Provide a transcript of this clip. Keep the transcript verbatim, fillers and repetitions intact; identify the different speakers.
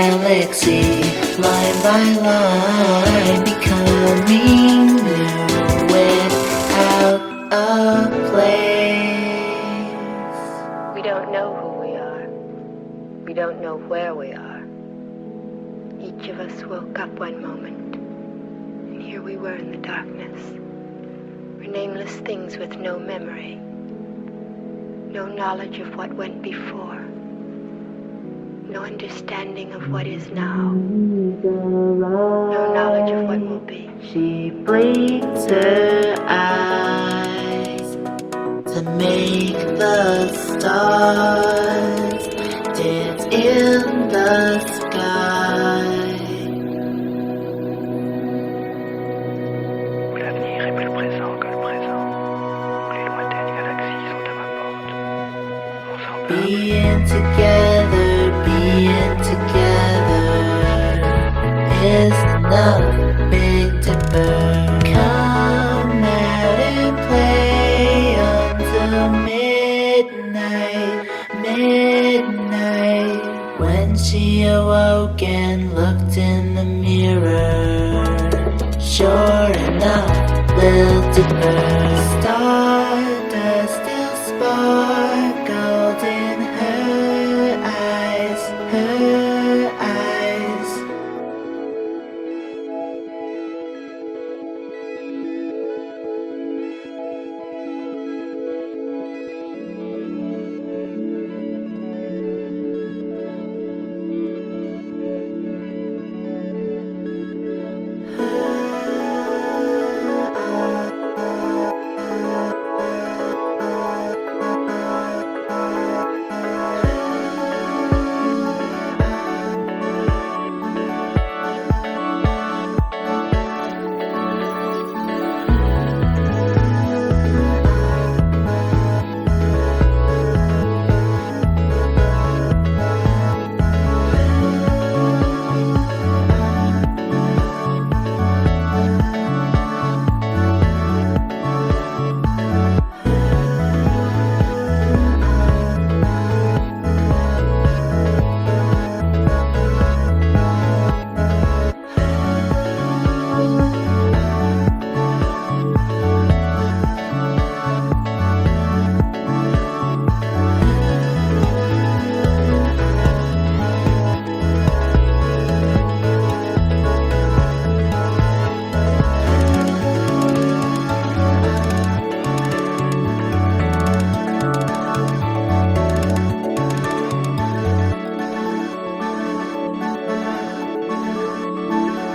Speaker 1: galaxy, line by line, becoming new without a place.
Speaker 2: We don't know who we are. We don't know where we are. Each of us woke up one moment, and here we were in the darkness. We're nameless things with no memory, no knowledge of what went before, no understanding of what is now, no knowledge of what will be.
Speaker 1: She blinks her eyes to make the stars dance in the sky.
Speaker 3: Où l'avenir est plus présent que le présent, où les lointaines galaxies sont à ma porte. On s'en bat.
Speaker 1: Being together, being together is enough, Big Dipper. Come out and play until midnight, midnight. When she awoke and looked in the mirror, sure enough, Lil Dipper, stardust still sparkled in her eyes, her